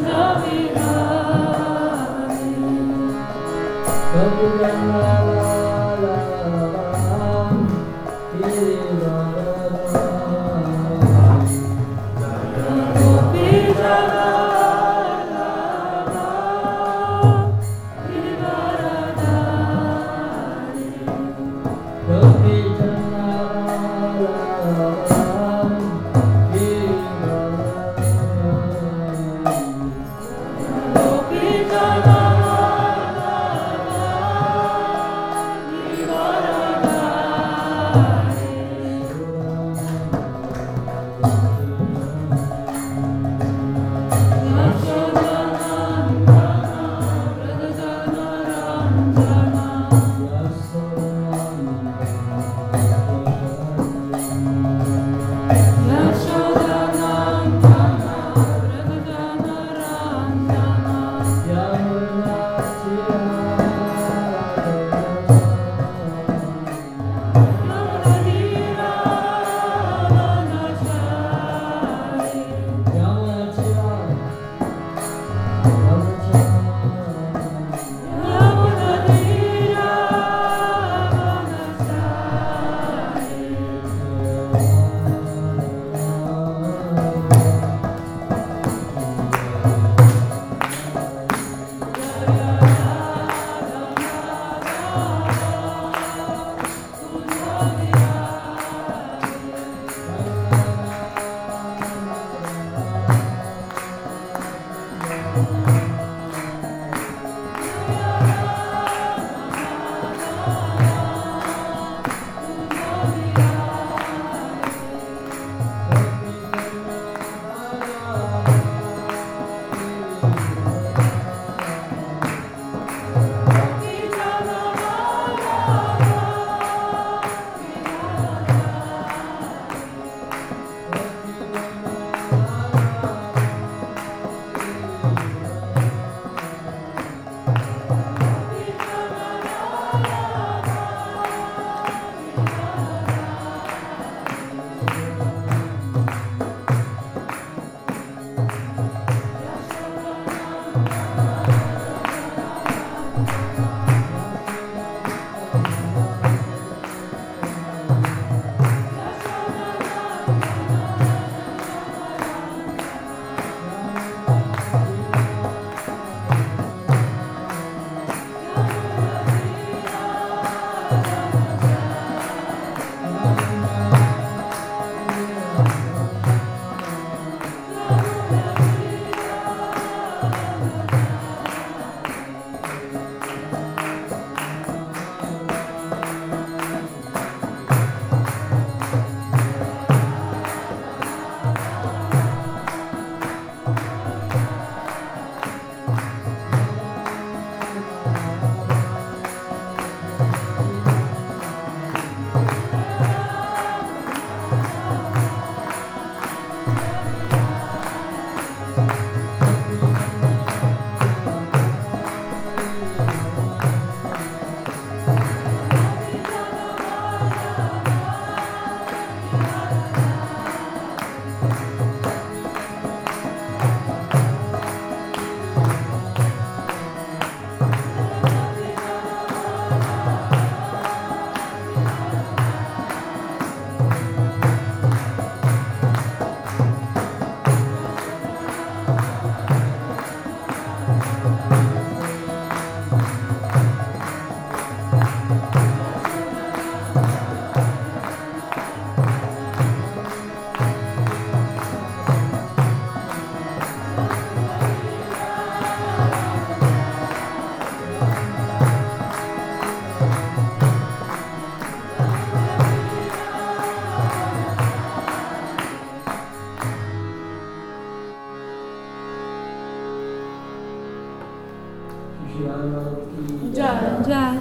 जय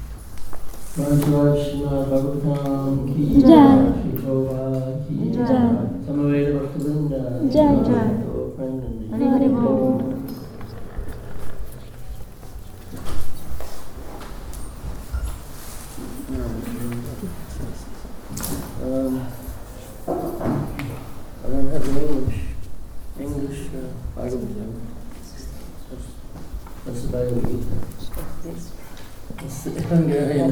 भगवताम की जय की जय समवेत भक्तवृंद जय जय हरे हरे बोल। I don't have an English Bhagavatam. That's the Bhagavad Gita. It's the Hungarian.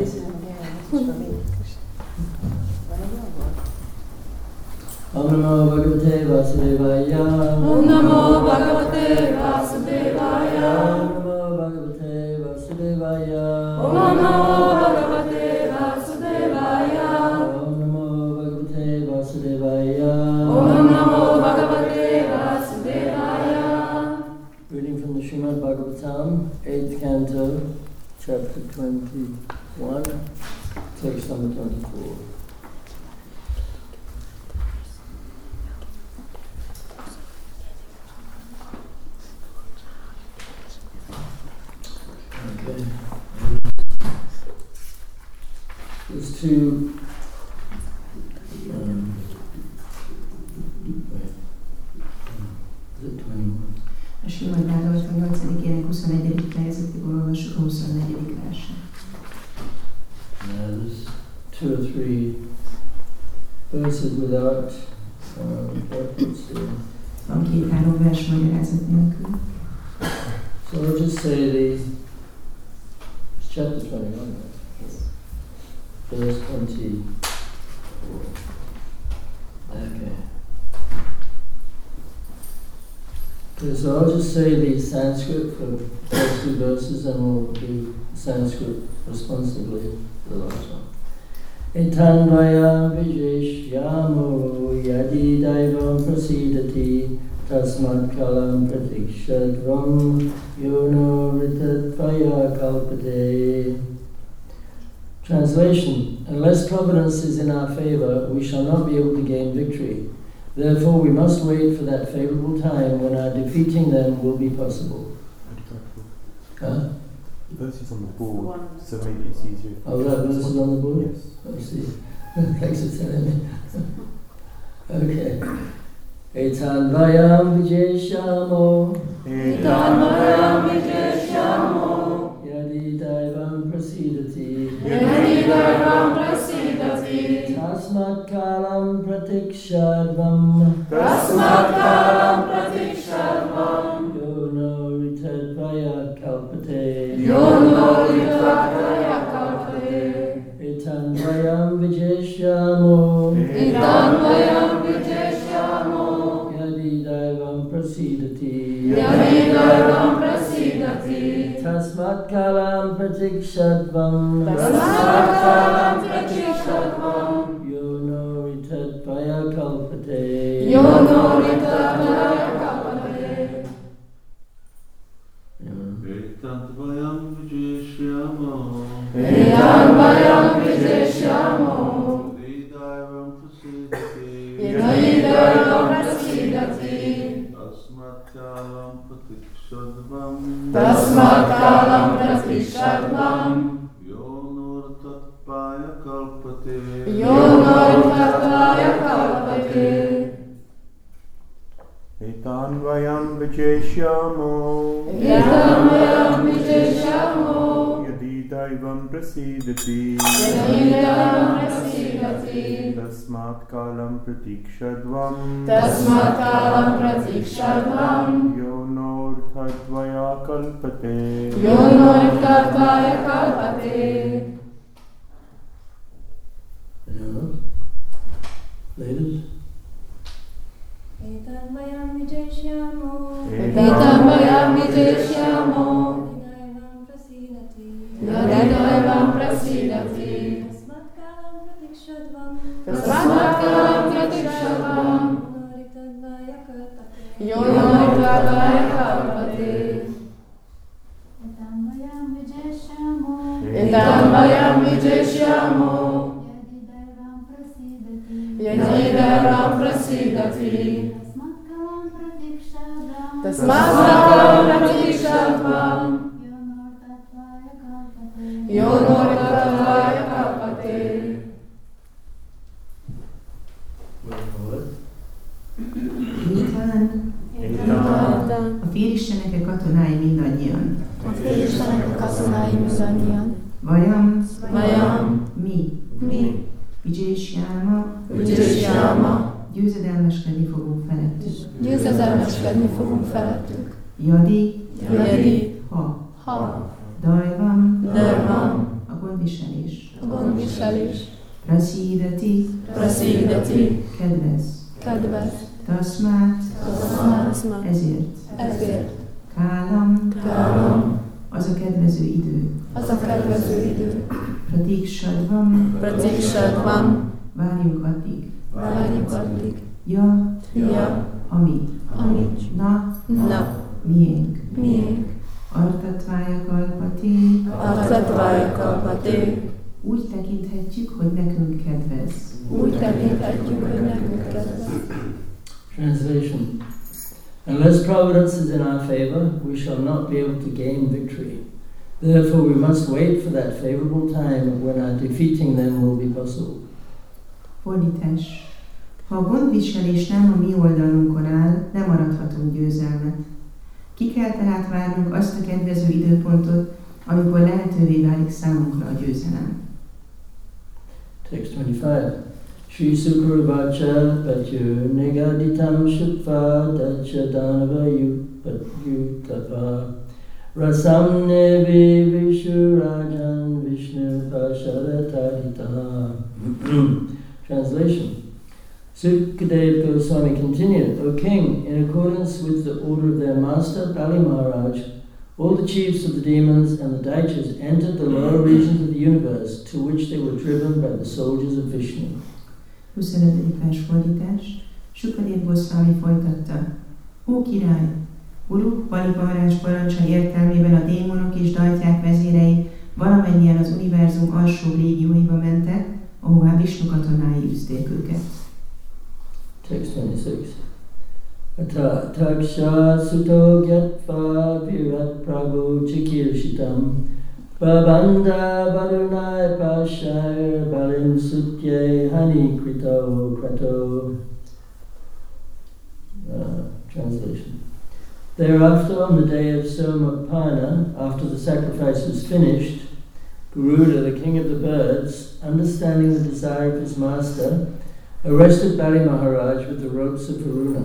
Om Namo Bhagavate Vasudevaya. Om Namo Bhagavate Vasudevaya. Om Namo Bhagavate Vasudevaya. Om Namo Bhagavate Vasudevaya. Om Namo Bhagavate Vasudevaya. Om Namo Bhagavate Vasudevaya. Reading from the Srimad Bhagavatam, 8th canto, chapter 21, text number 24. Okay. There's two. Is it 21? A Srimad Bhagavatam 8. ének 21. fejezetéből olvassuk a 24. verset. There's 2 or 3 verses without reference to. Van 2-3 vers magyarázat nélkül. So I'll just say it's chapter 21, verse 24. Okay, so I'll just say the Sanskrit for the first 2 verses and we'll do Sanskrit responsibly for the last one. Etanvayam vijayashyamo yadi daivam prasidati tasmat kalam pratikshadvam yono ritatvaya kalpate. Translation: unless providence is in our favor, we shall not be able to gain victory. Therefore, we must wait for that favorable time when our defeating them will be possible. Huh? The verse is on the board, so maybe it's easier. Oh, that verse is on the board? Yes. I see. Thanks for telling me. Okay. Etan vayam vijayashyamo. Etan vayam vijayashyamo. Yadi daivam prasidati. Yadi daivam prasidati. Tasmat kalam pratikshadvam. Tasmat kalam pratikshadvam. Yono ritadvaya kalpate. Yono ritadvaya kalpate. Etan vayam vijayashyamo. Etan vayam vijayashyamo. Yadi daivam prasidati. Yadi daivam prasidati. Tasmat kalam pratikshadvam. Tasmat kalam pratikshadvam. Yono ritadvaya kalpate. Yono ritadvaya kalpate. Etantvayam vijayashyamo. Etan vayam vijayashyamo. Yadidaivam prasidati. Yadi daivam prasidati. Tasmat kalam pratikshadvam. Tasmat kalam pratikshadvam. Yono ritatvaya kalpate. Yono ritadvaya kalpate. Etanvayam vijayashyamo. Etan vayam vijayashyamo. Yadi daivam prasidati. Yadi daivam prasidati. Tasmat kalam pratikshadvam. Tasmat kalam pratikshadvam. Yono ritatvaya kalpate. Yono ritadvaya kalpate. Anyone else? Ladies? Etan vayam vijayashyamo. Etan vayam vijayashyamo. Yadidaivam prasidati. Yadi daivam prasidati. Tasmat kalam pratikshadvam. Tasmat kalam pratikshadvam. Yono ritadvaya kalpate. Yono ritadvaya kalpate. Etan vayam vijayashyamo. Etan vayam vijayashyamo. Yadidaivam prasidati. Yadi daivam prasidati. Tasmat kalam pratikshadvam. Tasmat kalam pratikshadvam. Yono ritadvaya kalpate. Yono ritadvaya kalpate. Wait for what? Mit van? A félistenekre katonái mindannyian. A félistenek katonái mindannyian. Vajam, mi? Mi? Vijayashyama, Vijayashyama. győzedelmeskedni fogunk felettük. Győzedelmeskedni fogunk felettük. Yadi, Yadi, ha, Ha, dajvam, Dharvam, a gondviselés. gondviselés, Prasídati, Prasidati, kedvez. kedves, Tasmát, Tasma, ezért. ezért, Kálam, Kálam, az a kedvező idő. az a kedvező idő, Pratíksadvam, Pratiksadvam, várjunk addig. várjuk addig, Ja, Ja, ami. ami, Na, Na, miénk. miénk, Artatvája kalpati, Artatvája Kalpati, úgy tekinthetjük, hogy nekünk kedvez. úgy tekinthetjük, hogy nekünk kedves. Translation. Unless providence is in our favor, we shall not be able to gain victory. Therefore we must wait for that favorable time when our defeating them will be possible. Fordítás. Ha a gondviselés nem a mi oldalunkon áll, nem arathatunk győzelmet. Ki kell tehát várnunk azt a kedvező időpontot, amikor lehetővé válik számunkra a győzelem. Text 25. Shri Sukravacha Patyu Nigaditam Shukva Dacha Danava Yutapa Rasam Nevi Vishurajan Vishnu Pasharatadita. Translation. Sukadeva Goswami continued, O king, in accordance with the order of their master, Bali Maharaj, all the chiefs of the demons and the Daityas entered the lower regions of the universe, to which they were driven by the soldiers of Vishnu. 25. vers fordítás. Sukadev Goswami folytatta. Ó király! Guru Bali Maharaj parancsa értelmében a démonok és dajtyák vezérei valamennyien az univerzum alsó régióiba mentek, ahová Vishnu katonái üzték őket. Text 26. Ata taksha suto gyatva virat prabhu chikirshitam babanda varunai pashair balim sutye hani krito krato. Translation. Thereafter, on the day of Somapana, after the sacrifice was finished, Garuda, the king of the birds, understanding the desire of his master, arrested Bali Maharaj with the ropes of Varuna.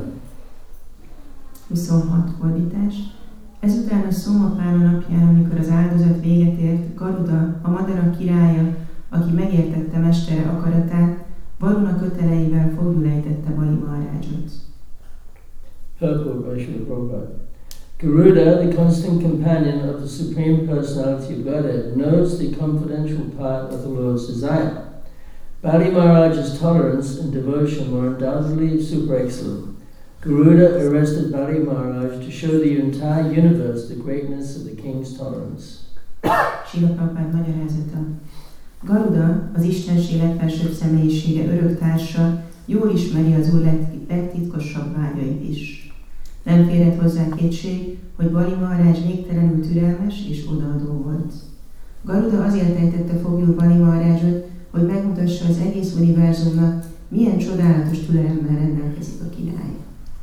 26. fordítás. Ezután a Szomapána napján, amikor az áldozat véget ért, Garuda, a madarak királya, aki megértette mestere akaratát, Varuna köteleivel fogul ejtette Bali Maharajot. Purport by Srila Prabhupada. Garuda, the constant companion of the Supreme Personality of Godhead, knows the confidential part of the Lord's desire. Bali Maharaj's tolerance and devotion were undoubtedly super excellent. Garuda arrested Bali Maharaj to show the entire universe the greatness of the king's tolerance. Srila Prabhupád magyarázata. Garuda, az Istenség legfelsőbb személyisége öröktársa, jól ismeri az Úr legtitkosabb vágyait is. Nem férhet hozzá kétség, hogy Bali Maharaj végtelenül türelmes és odaadó volt. Garuda azért ejtette foglyul Bali Maharajot, hogy megmutassa az egész univerzumnak, milyen csodálatos türelemmel rendelkezik a király.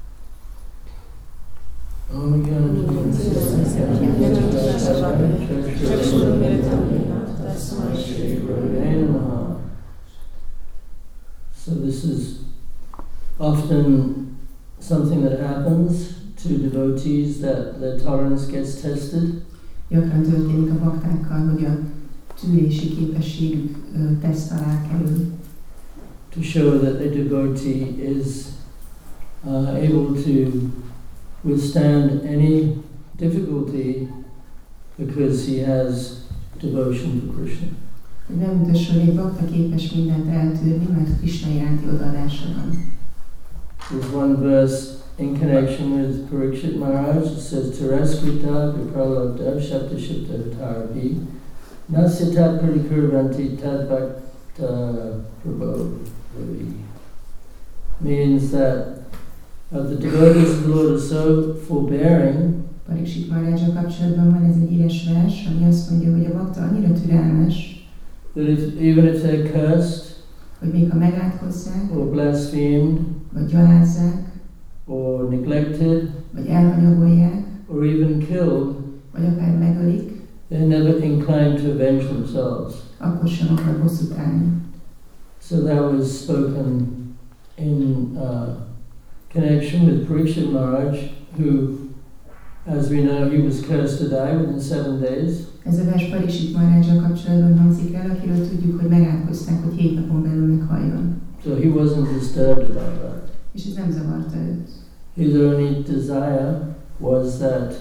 So this is often something that happens to devotees, that their tolerance gets tested. Gyakran történik a baktákkal, hogy a tűrési képességük teszt alá kerül. To show that the devotee is able to withstand any difficulty because he has devotion to Krishna. Hogy megmutassa, hogy egy bakta képes mindent eltűrni, mert Krishna iránti odaadása van. There's one verse in connection with Parikshit Maharaj. It says, Teraskrita vipralabda shaptashipta tarapi nasyatat parikurvanti tadbhakta prabhavi. Means that the devotees of the Lord are so forbearing Parikshit Maharajjal kapcsolatban van ez egy íres vers, ami azt mondja, hogy a bakta annyira türelmes, that even if they're cursed, hogy még ha megátkozzák, or blasphemed, vagy gyalázzák, or neglected, vagy elhanyagolják, or even killed, vagy akár megölik, they're never inclined to avenge themselves. akkor sem akar bosszút állni. So that was spoken in connection with Parikshit Maharaj, who As we know, he was cursed to die within 7 days. Ez a vers Pariksit Maharajjal kapcsolatban hangzik el, akiről tudjuk, hogy megátkozták, hogy 7 napon belül meghalljon. So he wasn't disturbed about that. És ez nem zavarta őt. His only desire was that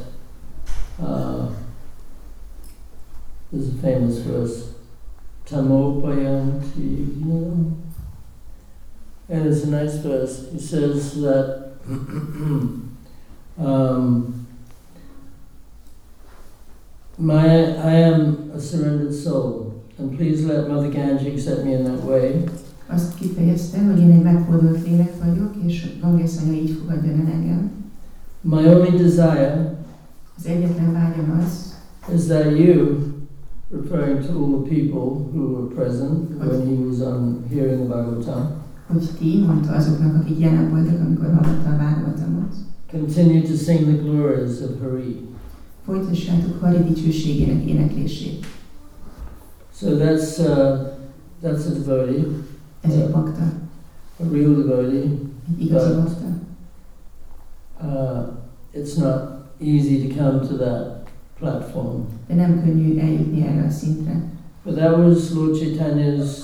there's a famous verse, Tamopayanti, and it's a nice verse. He says that I am a surrendered soul, and please let Mother Ganji accept me in that way. Azt kifejezte, hogy én egy megfordult lélek vagyok, és Gangesanya így fogadjon el engem. My only desire Az egyetlen vágyam az, is that you, referring to all the people who were present when he was on hearing the Bhagavatam, hogy ti, mondta azoknak, akik jelen voltak, amikor hallotta a Bhagavatamot, continue to sing the glories of Hari. folytassátok Hari dicsőségének éneklését. So that's a devotee, Ez egy bakta, a real devotee. egy igazi bakta. It's not easy to come to that platform. De nem könnyű eljutni erre a szintre. But that was Lord Chaitanya's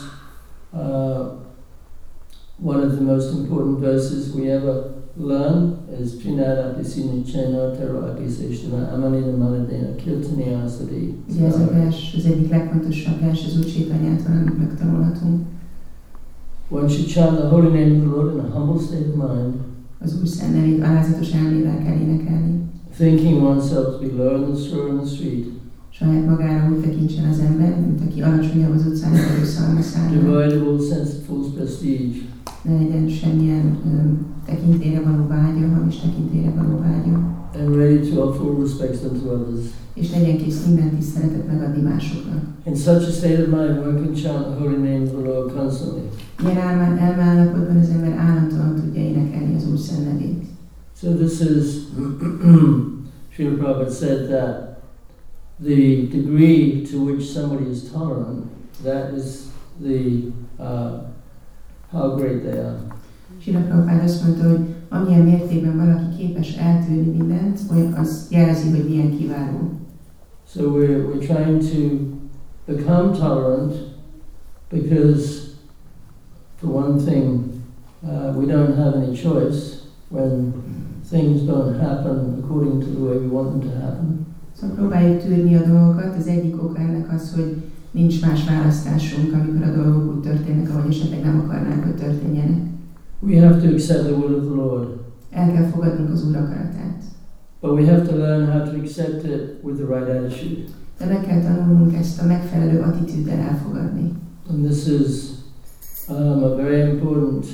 one of the most important verses we ever learn is Trinadati Sinichena Terati Seshtana Amanina Manadena Kirtani Asadi. Ugye ez a vers az egyik legfontosabb vers az Úr Chaitanyától, amit megtanulhatunk. One should chant the holy name of the Lord in a humble state of mind, Az Úr szent nevét alázatos elmével kell énekelni. thinking oneself to be low in the straw in the street, Saját magára úgy tekintsen az ember, mint aki alacsonyabb az utcán vagy szalmaszállam. devoid of all sense of false prestige, Ne legyen semmilyen tekintélyre való vágya, hamis tekintélyre való vágya. and ready to offer all respects unto others. És legyen kész minden tiszteletet megadni másoknak. In such a state of mind, one can chant the holy name of the Lord constantly. Ilyen elmeállapotban az ember állandóan tudja énekelni az Úr szent nevét. So this is, Srila Prabhupada said that the degree to which somebody is tolerant, that is the how great they are. Srila Prabhupada azt mondta, hogy amilyen mértékben valaki képes eltűrni mindent, olyan az jelzi, hogy milyen kiváló. So we're trying to become tolerant because, for one thing, we don't have any choice when things don't happen according to the way we want them to happen. Szóval próbáljuk tűrni a dolgokat. Az egyik oka ennek az, hogy nincs más választásunk, amikor a dolgok úgy történnek, ahogy esetleg nem akarnánk, hogy történjenek. We have to accept the will of the Lord. El kell fogadnunk az Úr akaratát. But we have to learn how to accept it with the right attitude. De meg kell tanulnunk ezt a megfelelő attitűddel elfogadni. And this is a very important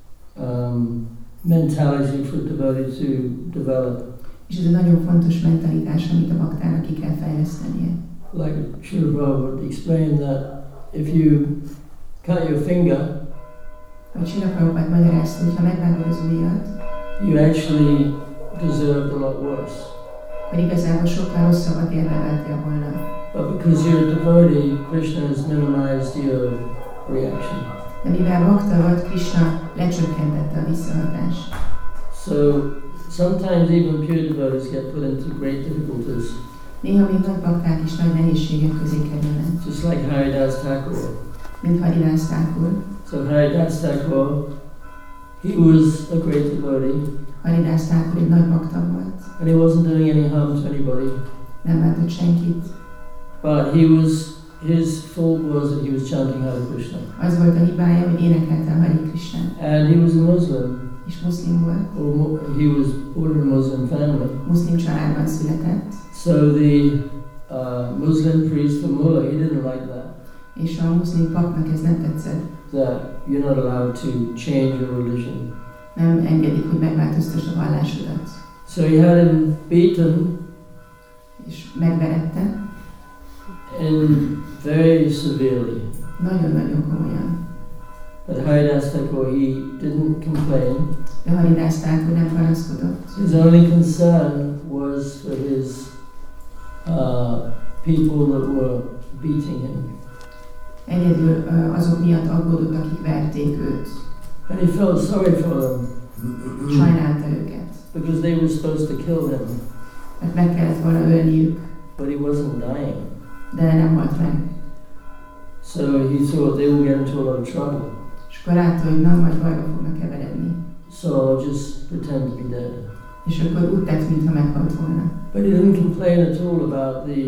mentality for a devotee to develop. És ez egy nagyon fontos mentalitás, amit a baktának ki kell fejlesztenie. Like Srila Prabhupada explained that if you cut your finger, Ahogy Srila Prabhupada magyarázta, hogy ha megvágod az ujjat, you actually deserved a lot worse. akkor igazából sokkal rosszabbat érdemeltél volna. But because you're a devotee, Krishna has minimized your reaction. De mivel bakta vagy, Krishna lecsökkentette a visszahatást. So sometimes even pure devotees get put into great difficulties. Néha még nagy bakták is nagy nehézségek közé kerülnek. Just like Haridas Thakur. Mint Haridas Thakur. So Haridas Thakur, he was a great devotee. Haridas Thakur egy nagy bakta volt. And he wasn't doing any harm to anybody. Nem bántott senkit. But his fault was that he was chanting Hare Krishna. Az volt a hibája, hogy énekelte a Hare Krishnát. And he was a Muslim. És muszlim volt. He was born in a Muslim family. Muszlim családban született. So the Muslim priest from Mulla, he didn't like that. És a muszlim papnak ez nem tetszett. That you're not allowed to change your religion. Nem engedik, hogy megváltoztass a vallásodat. So he had him beaten. És megverette. And very severely. Nagyon-nagyon komolyan. But Haridas Thakur, he didn't complain. De Haridas Thakur nem panaszkodott. His only concern was for his people that were beating him. Egyedül azok miatt aggódott, akik verték őt. And he felt sorry for them. Sajnálta őket. Because they were supposed to kill him. mert meg kellett volna ölniük, but he wasn't dying. de nem halt meg. So he thought they will get into a lot of trouble. És akkor látta, hogy na, majd bajba fognak keveredni. So I'll just pretend to be dead. És akkor úgy tett, mintha meghalt volna. But he didn't complain at all about the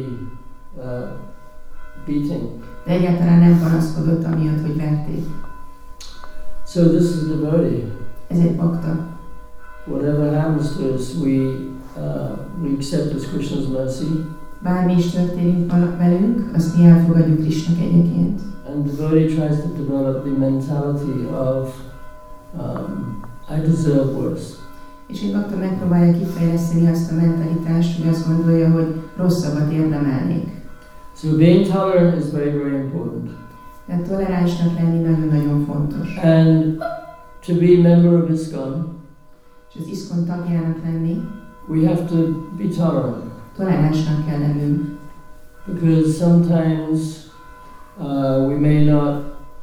beating. De egyáltalán nem panaszkodott amiatt, hogy verték. So this is a devotee. Ez egy bakta. Whatever happens to us, we accept as Krishna's mercy. Bármi is történik velünk, azt mi elfogadjuk Krishna kegyeként. And the devotee tries to develop the mentality of I deserve worse. És egy bakta megpróbálja kifejleszteni azt a mentalitást, hogy azt gondolja, hogy rosszabbat érdemelnék. So being tolerant is very, very important. De toleránsnak lenni nagyon-nagyon fontos. And to be a member of ISKCON, És az ISKCON tagjának lenni, we have to be tolerant. toleránsnak kell lennünk. Because sometimes we may not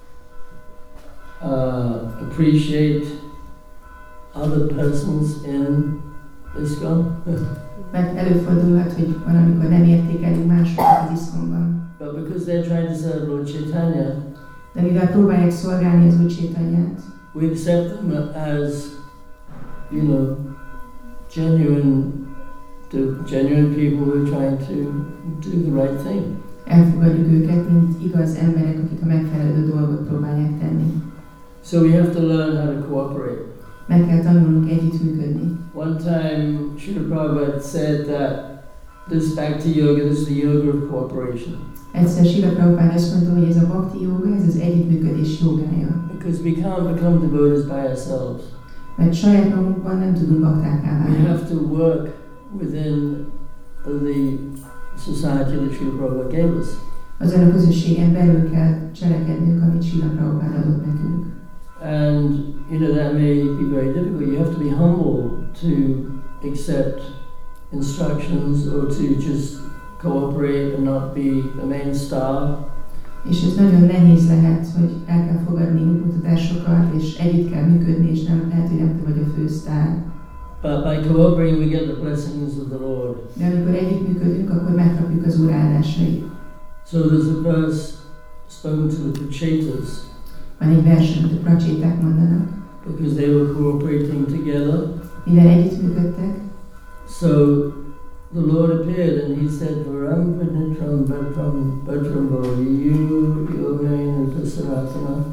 appreciate other persons in ISKCON. Mert előfordulhat, hogy valamikor nem értékeljük másokat az ISKCON-ban. But because they're trying to serve Lord Chaitanya, De mivel próbálják szolgálni az Úr Chaitanyát, we accept them as, you know, genuine people who are trying to do the right thing. elfogadjuk őket, mint igaz emberek, akik a megfelelő dolgot próbálják tenni. So we have to learn how to cooperate. Meg kell tanulnunk együttműködni. One time, Srila Prabhupada said that this Bhakti Yoga, this is the yoga of cooperation. Egyszer Srila Prabhupada azt mondta, hogy ez a Bhakti Yoga, ez az együttműködés jogája. Because we can't become devotees by ourselves. Mert saját magunkban nem tudunk baktákká We válni. have to work within the society that Srila Prabhupada gave us. Azon a közösségen belül kell cselekednünk, amit Srila Prabhupada adott nekünk. And, you know, that may be very difficult. You have to be humble to accept instructions or to just cooperate and not be the main star. És ez nagyon nehéz lehet, hogy el kell fogadni útmutatásokat, és együtt kell működni, és nem lehet, hogy nem te vagy a fősztár. But by cooperating, we get the blessings of the Lord. De amikor együttműködünk, akkor megkapjuk az Úr áldásait. So there's a verse spoken to the Prachetas, Van egy vers, amit a pracséták mondanak. because they were cooperating together. Mivel együttműködtek, So the Lord appeared and he said, Varam Padnitram Bhatram Bhatrambo Yu Yogain Upasaratana.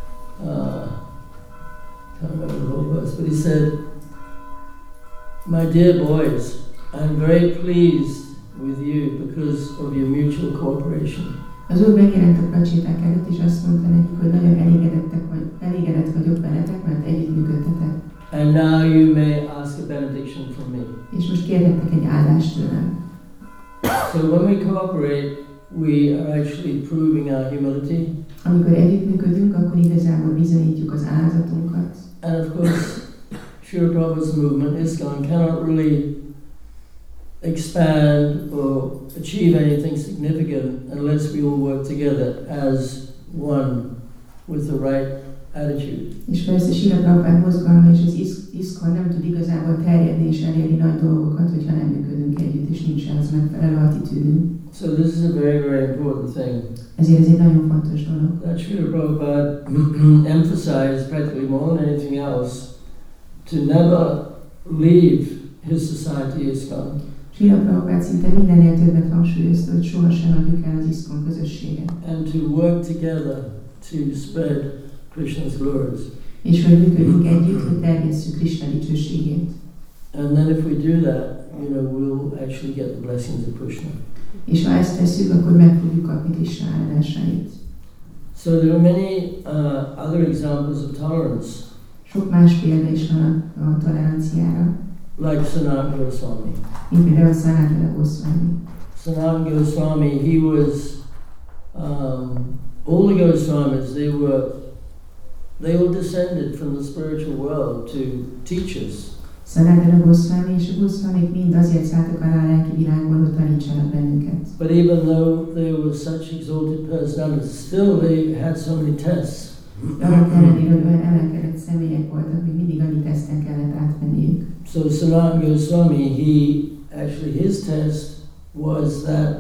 Can't remember the whole verse, but he said, my dear boys, I'm very pleased with you because of your mutual cooperation. az Úr megjelent a pracséták előtt, és azt mondta nekik, hogy nagyon elégedett vagyok veletek, mert együttműködtetek. And now you may ask a benediction from me. És most kérhettek egy áldást tőlem. So when we cooperate, we are actually proving our humility. Amikor együttműködünk, akkor igazából bizonyítjuk az állatunkat. And of course, Srila Prabhupada's movement, ISKCON, cannot really expand or achieve anything significant unless we all work together as one with the right attitude. És persze Srila Prabhupád mozgalma és az ISKCON nem tud igazából terjedni és elérni nagy dolgokat, hogyha nem működünk együtt, és nincs az megfelelő attitűdünk. So this is a very, very important thing. Ezért ez egy nagyon fontos dolog. That Srila Prabhupada emphasized practically more than anything else to never leave his society ISKCON. Srila Prabhupád szinte mindennél többet hangsúlyozta, hogy sohasem adjuk el az ISKCON közösséget. And to work together to spread Krishna's glories. És hogy működünk együtt, hogy terjesszük Krishna dicsőségét. And then if we do that, you know, we'll actually get the blessings of Krishna. És ha ezt tesszük, akkor meg fogjuk kapni Krishna áldásait. So there are many other examples of tolerance, Sok más példa is van a toleranciára, like Sanatana Goswami. mint például Sanatana Goswami. Sanatana Goswami, he was, all the Goswamis, they all descended from the spiritual world to teach us. Sanatana Goswami és a Goswamik mind azért szálltak alá a lelki világból, hogy tanítsanak bennünket. But even though they were such exalted personalities, still they had so many tests. De annak ellenére, hogy olyan emelkedett személyek voltak, hogy mindig annyi teszten kellett átmenniük. So Sanatana Goswami, he actually his test was that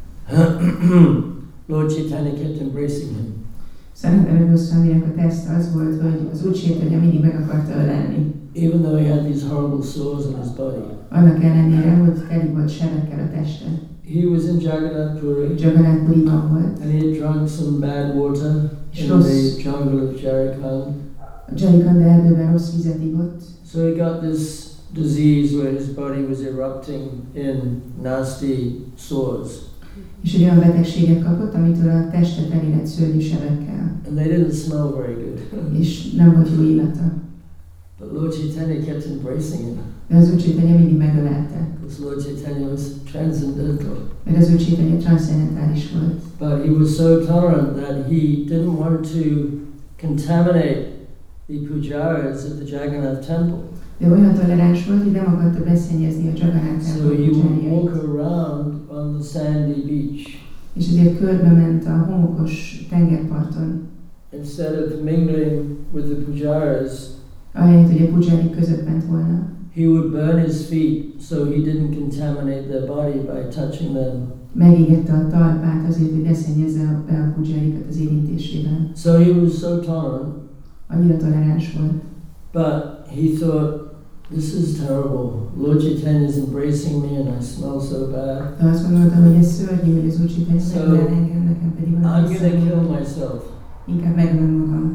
Lord Chaitanya kept embracing him. Szerintem Goswaminak a teszt az volt, hogy az Úr Chaitanya mindig meg akarta ölelni. Even though he had these horrible sores on his body. Annak ellenére, hogy teli volt sebekkel a teste. He was in Jagannath Puri. Jagannath Puriban volt. And he had drunk some bad water in the jungle of Jharkhand. A Jharkhand erdőben rossz vizet ivott. So he got this disease where his body was erupting in nasty sores. És egy olyan betegséget kapott, amitől a teste teli lett szörnyű sebekkel. And they didn't smell very good. És nem volt jó illata. But Lord Chaitanya kept embracing him. De az Úr Chaitanya mindig megölelte. Because Lord Chaitanya was transcendental. Mert az Úr Chaitanya transzcendentális volt. But he was so tolerant that he didn't want to contaminate the pujaras at the Jagannath temple. De olyan toleráns volt, hogy nem akarta beszennyezni a Jagannath So temple he would pujájait. walk around on the sandy beach. És ezért körbe ment a homokos tengerparton. Instead of mingling with the pujaras, Ahelyett, hogy a pujárik között ment volna. he would burn his feet so he didn't contaminate their body by touching them. Megégette a talpát azért, hogy ne szennyezze be a pujárikat az érintésével. So he was so tolerant. Annyira toleráns volt. But he thought, this is terrible. Lord Chaitanya is embracing me and I smell so bad. De azt gondoltam, hogy ez szörnyű, hogy az Úr Chaitanya So, megölel engem, nekem pedig I'm valami going to szörnyű. kill myself. Inkább megölöm magam.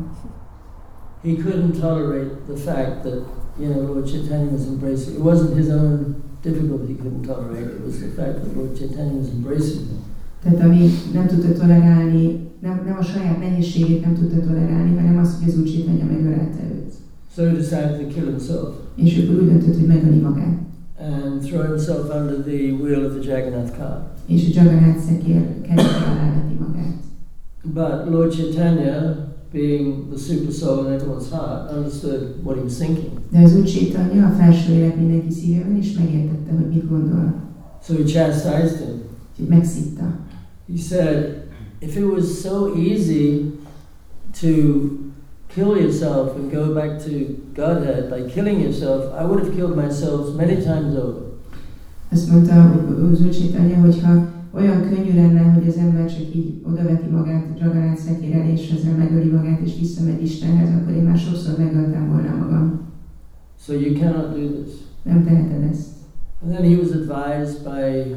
He couldn't tolerate the fact that, Lord Chaitanya was embracing. It wasn't his own difficulty he couldn't tolerate. It was the fact that Lord Chaitanya was embracing him. Tehát ami nem tudta tolerálni, nem a saját nehézségét nem tudta tolerálni, hanem azt, hogy az Úr Chaitanya megölelte őt. So he decided to kill himself. És ő úgy döntött, hogy megöli magát. And throw himself under the wheel of the Jagannath cart. És a Jagannath szekér kerékre alá veti magát. But Lord Chaitanya, being the super soul in everyone's heart, understood what he was thinking. De az Úr Chaitanya a felső élet mindenki szívében is megértette, hogy mit gondol. So he chastised him. Úgyhogy megszitta. He said, if it was so easy to kill yourself and go back to Godhead by killing yourself, I would have killed myself many times over. Azt mondta az Úr Chaitanya, hogyha olyan könnyű lenne, hogy az ember csak így odaveti magát a Jagannath szekér elé, és ezzel megöli magát, és visszamegy Istenhez, akkor én már sokszor megöltem volna magam. So you cannot do this. Nem teheted ezt. And then he was advised by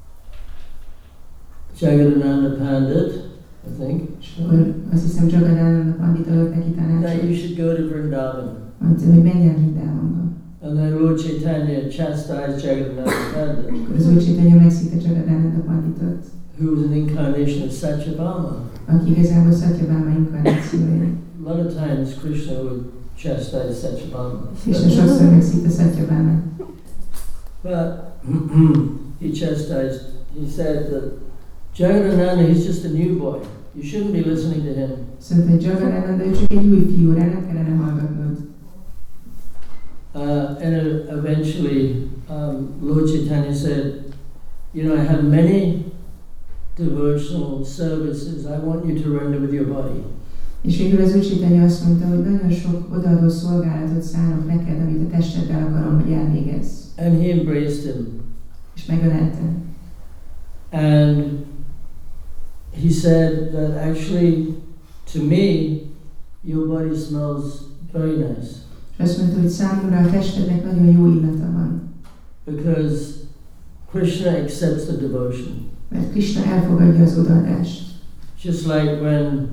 Jagadananda Pandit, I think, És akkor azt hiszem Jagadananda Pandit adott neki that tanácsot. you should go to Vrindavan. Mondta, hogy menjen Vrindavanba. And then Lord Chaitanya chastised Jagadananda Pandit, Akkor az Úr Chaitanya megszitta Jagadananda Panditot, who was an incarnation of Satyabhama. aki igazából Satyabhama inkarnációja. A lot of times Krishna would chastise Satyabhama. Krishna sokszor megszitta Satyabhamát. But he chastised, he said that Jagadananda, he's just a new boy. You shouldn't be listening to him. Szóval, hogy Jagadananda, ő csak egy új fiú, rá nem kellene hallgatnod. And eventually, Lord Chaitanya said, I have many devotional services I want you to render with your body. És végül az Úr Chaitanya azt mondta, hogy nagyon sok odaadó szolgálatot szánok neked, amit a testeddel akarom, hogy elvégezz. And he embraced him. És megölelte. And he said that actually, to me, your body smells very nice. És azt mondta, hogy számomra a testednek nagyon jó illata van. Because Krishna accepts the devotion. Mert Krishna elfogadja az odaadást. Just like when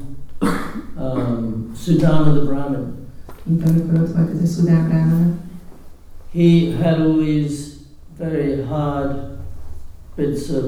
Sudama the Brahmin, Mint amikor ott volt ez a Sudama Brahmana. he had all these very hard bits of,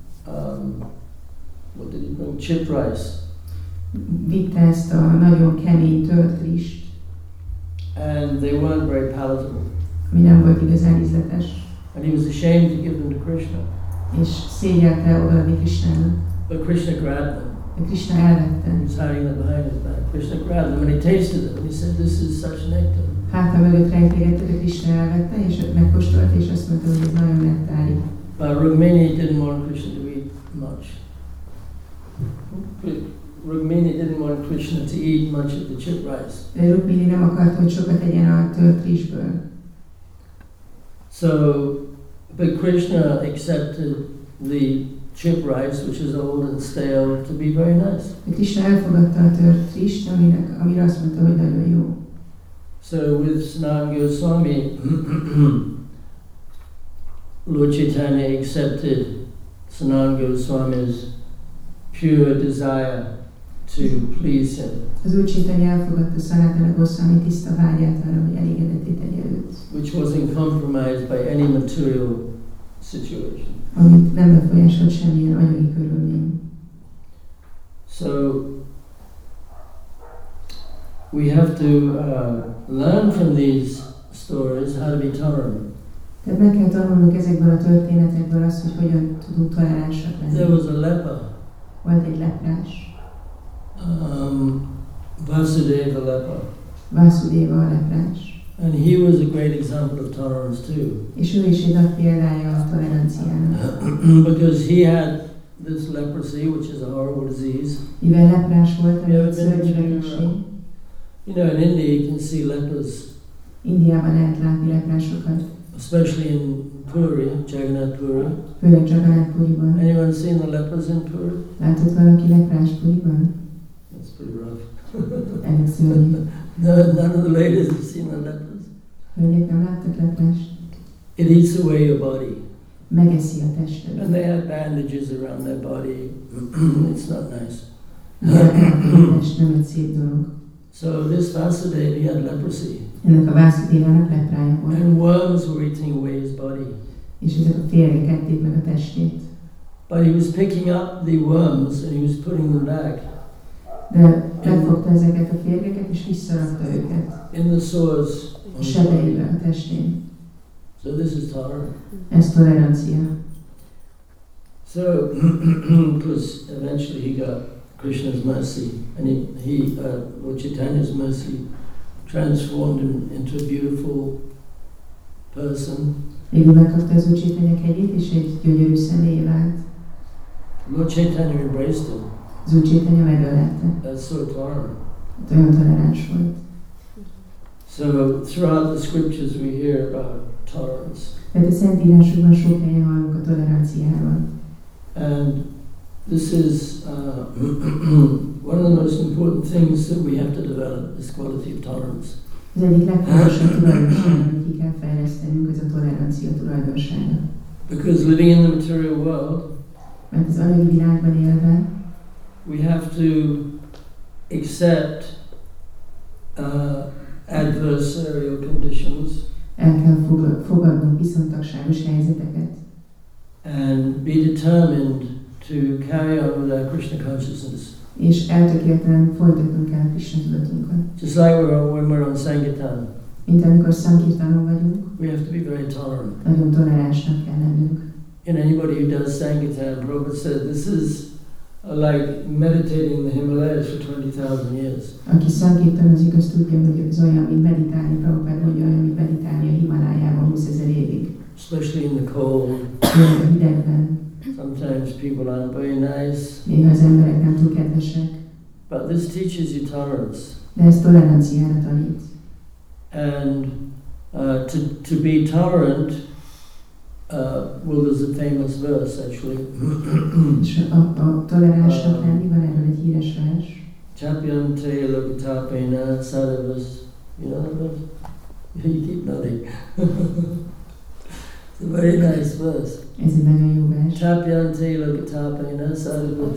what did he bring? Chip rice. Vitte ezt a nagyon kemény tört rist, And they weren't very palatable. ami nem volt igazán ízletes. And he was ashamed to give them to Krishna. És szégyelte odaadni Krishnának. But Krishna grabbed them. De Krishna elvette. He was hiding them behind his back. Krishna grabbed them and he tasted them. And he said, this is such nectar. Háta mögött rejtégette, de Krishna elvette, és megkóstolt, és azt mondta, hogy ez nagyon nektári. But Rukmini didn't want Krishna to eat much. Rukmini didn't want Krishna to eat much of the chip rice. De Rukmini nem akarta, hogy sokat tegyen a tört rizsből. So But Krishna accepted the chip rice, which is old and stale, to be very nice. Krishna elfogadta a tört rist, amire azt mondta, hogy nagyon jó. So with Sanatana Goswami, Lord Chaitanya accepted Sanatana Goswami's pure desire to please him, Az Úr Chaitanya elfogadta Sanatana Goswami tiszta vágyát arra, hogy elégedetté tegye őt, which wasn't compromised by any material situation. amit nem befolyásolt semmilyen anyagi körülmény. So we have to learn from these stories how to be tolerant. Tehát meg kell tanulnunk ezekből a történetekből azt, hogy hogyan tudunk toleránsak There lenni. was a leper, Volt egy leprás, Vasudeva leper, Vasudeva a leprás, and he was a great example of tolerance too, és ő is egy nagy példája a toleranciának. because he had this leprosy, which is a horrible disease. Mivel leprás volt, ami Yeah, egy szörnyű but then, betegség, You know, in India you can see lepers, Indiában lehet látni leprásokat, especially in Puri, Jagannath Puri. főleg Jagannath Puriban. Anyone seen the lepers in Puri? Látott valaki leprás Puriban? That's pretty rough. Elég szörnyű. No, none of the ladies have seen the lepers. Hölgyek nem láttak leprást? It eats away your body. Megeszi a testet. And they have bandages around their body. It's not nice. A test nem egy szép dolog. So this Vasudeva, he had leprosy. Ennek a Vásudévának leprája volt, And worms were eating away his body. és ezek a férgek ették meg a testét. But he was picking up the worms and he was putting them back De megfogta ezeket a férgeket, és visszarakta őket in the sores a on his sebeibe, body. a testén. So this is tolerant. Ez tolerancia. So, because eventually he got Krishna's mercy, and Lord Chaitanya's mercy transformed him into a beautiful person. Végül megkapta az Úr Chaitanya kegyét, és egy gyönyörű személyé vált. Lord Chaitanya embraced him. Az Úr Chaitanya megölelte. That's so tolerant. Olyan toleráns volt. So throughout the scriptures we hear about tolerance. Tehát a Szentírásokban sok helyen hallunk a toleranciáról. And this is one of the most important things that we have to develop, this quality of tolerance. Az egyik legfontosabb tulajdonság, amit ki kell fejlesztenünk, az a tolerancia tulajdonsága. Because living in the material world, Mert az anyagi világban élve we have to accept adversarial conditions el kell fogadnunk viszontagságos helyzeteket, and be determined to carry on with our Krishna consciousness. és eltökélten folytatnunk kell Krishna tudatunkat. Just like when we're on Sankirtan, Mint amikor Sankirtanon vagyunk, we have to be very tolerant. nagyon toleránsnak kell lennünk. And anybody who does Sankirtan, Prabhupada said, this is like meditating in the Himalayas for 20,000 years. Aki Sankirtanozik, az tudja, hogy ez olyan, mint meditálni, Prabhupád mondja, olyan, mint meditálni a Himalájában 20 000 évig. Especially in the cold. A hidegben. Sometimes people aren't very nice. Néha az emberek nem túl kedvesek. But this teaches you tolerance. De ez toleranciára tanít. And to be tolerant, well, there's a famous verse actually. És a toleránsnak lenni, van erről egy híres vers. Chapyante lokitapena sadavas. You know that verse? You keep nodding. It's a very nice verse. Ez egy nagyon jó vers. Chapyante lokitapena sadavas.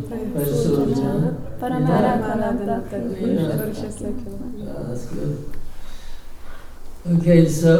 That's good. Okay, so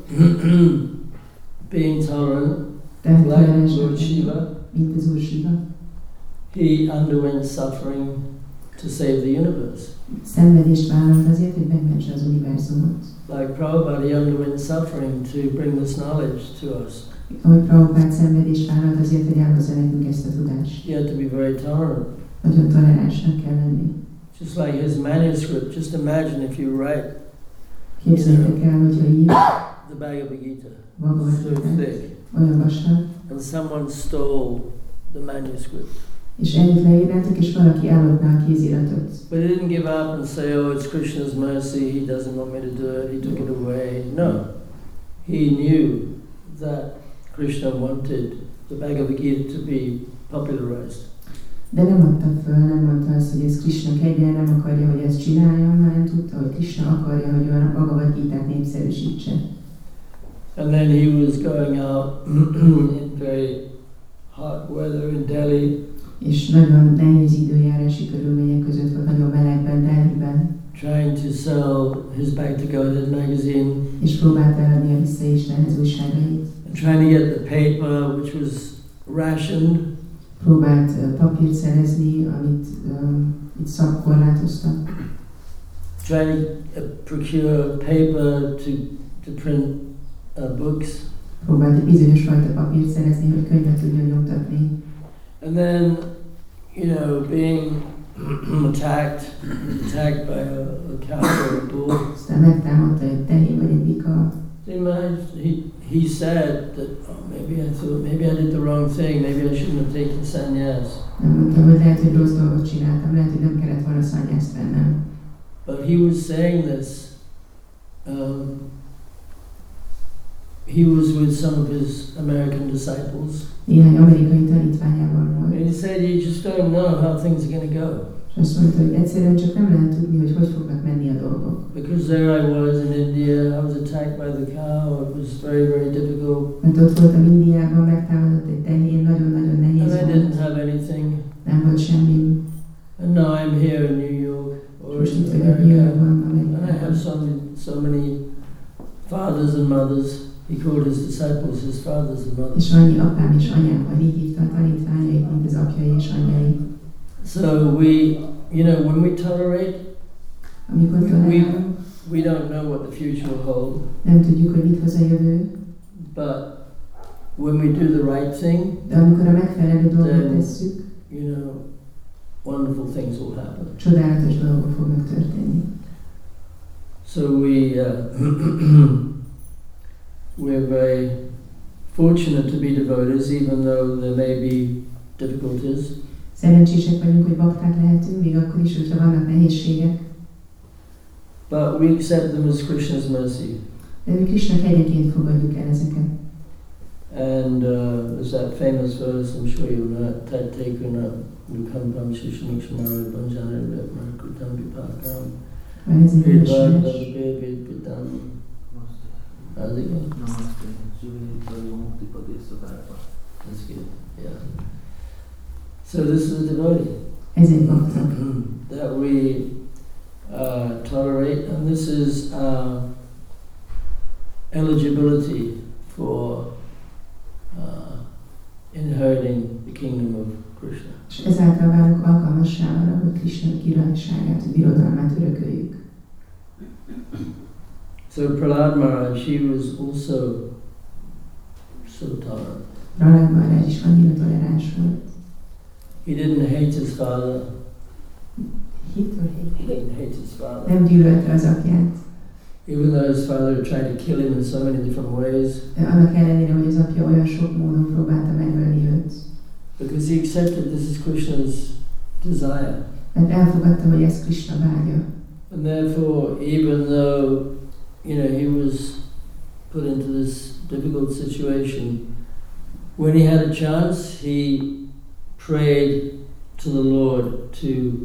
being tolerant, Tehát like toleránsnak Lord lenni, Shiva, mint az Úr Shiva. he underwent suffering to save the universe. Szenvedést vállalt azért, hogy megmentse az univerzumot. Like Prabhupada, he underwent suffering to bring this knowledge to us. Ahogy Prabhupád szenvedést vállalt azért, hogy elhozza nekünk ezt a tudást. He had to be very tolerant. Nagyon toleránsnak kell lenni. Just like his manuscript, just imagine if you write Képzeljétek el, hogyha ír the Bhagavad Gita, Bhagavad so Gitát, thick, olyan vastag, and someone stole the manuscript. és ennyit leírnátok, és valaki ellopná a kéziratot. But he didn't give up and say, oh, it's Krishna's mercy, he doesn't want me to do it, he took it away. No. He knew that Krishna wanted the Bhagavad Gita to be popularized. De nem adta föl, nem mondta azt, hogy ez Krishna kegyel, nem akarja, hogy ezt csináljam, hanem tudta, hogy Krishna akarja, hogy a Bhagavad Gitát népszerűsítse. And then he was going out in very hot weather in Delhi, És nagyon nehéz időjárási körülmények között volt, nagyon melegben, Delhiben, trying to sell his Bhakti Gaudiya magazine, és próbálta eladni a Vissza Istenhez újságait. and trying to get the paper, which was rationed. Próbált papírt szerezni, amit itt szakkorlátoztak. Trying to procure paper to print books. Próbált egy bizonyos fajta papírt szerezni, hogy könyvet tudjon nyomtatni. And then, being attacked by a cow or a bull. Aztán megtámadta egy tehén vagy egy bika. He said that, maybe I did the wrong thing, maybe I shouldn't have taken sannyas. Nem mondta, hogy lehet, hogy rossz dolgot csináltam, lehet, hogy nem kellett volna szannyászt vennem. But he was saying this, he was with some of his American disciples. Néhány amerikai tanítványával volt. And he said, you just don't know how things are going to go. És azt mondta, hogy egyszerűen csak nem lehet tudni, hogy fognak menni a dolgok. Because there I was in India, I was attacked by the cow, it was very, very difficult. Mert ott voltam Indiában, megtámadott egy tehén, nagyon-nagyon nehéz And I volt. didn't have anything. Nem volt semmi. And now I'm here in New York, or Most itt in vagyok New America. Yorkban, And I have Amerikában. so many fathers and mothers. He called his disciples his fathers and mothers. És annyi apám és anyám van, így hívta a tanítványait, mint az apjai és anyjai. So when we tolerate, Amikor tolerálunk, we don't know what the future will hold. nem tudjuk, hogy mit hoz a jövő, But when we do the right thing, de amikor a megfelelő dolgot tesszük, wonderful things will happen. csodálatos dolgok fognak történni. So we're very fortunate to be devotees, even though there may be difficulties. Szerencsések vagyunk, hogy bakták lehetünk, még akkor is, hogyha vannak nehézségek. But we accept them as Krishna's mercy. De mi Krishna kegyeként fogadjuk el ezeket. And there's that famous verse, I'm sure you know, Tat Tekuna Nukampam Shishnikshamara Banjana Repma Kutam Vipakam Van ez egy Vidvad vers. Vadbévid Pitam. How's it go? Namaste. Jivini Mukti Padesavárva. That's good, yeah. So this is a devotee Ez egy bakta. that we tolerate, and this is eligibility for inheriting the kingdom of Krishna. És ezáltal válunk alkalmassá arra, hogy Krishna királyságát, birodalmát örököljük. So Prahlad Maharaj, he was also so tolerant. Prahlad Maharaj is annyira toleráns volt. He didn't hate his father. He didn't hate his father. Nem gyűlölte az apját. Even though his father tried to kill him in so many different ways. Annak ellenére, hogy az apja olyan sok módon próbálta megölni őt. Because he accepted this is Krishna's desire. Mert elfogadta, hogy ez Krishna vágya. And therefore, even though, he was put into this difficult situation, when he had a chance, he prayed to the Lord to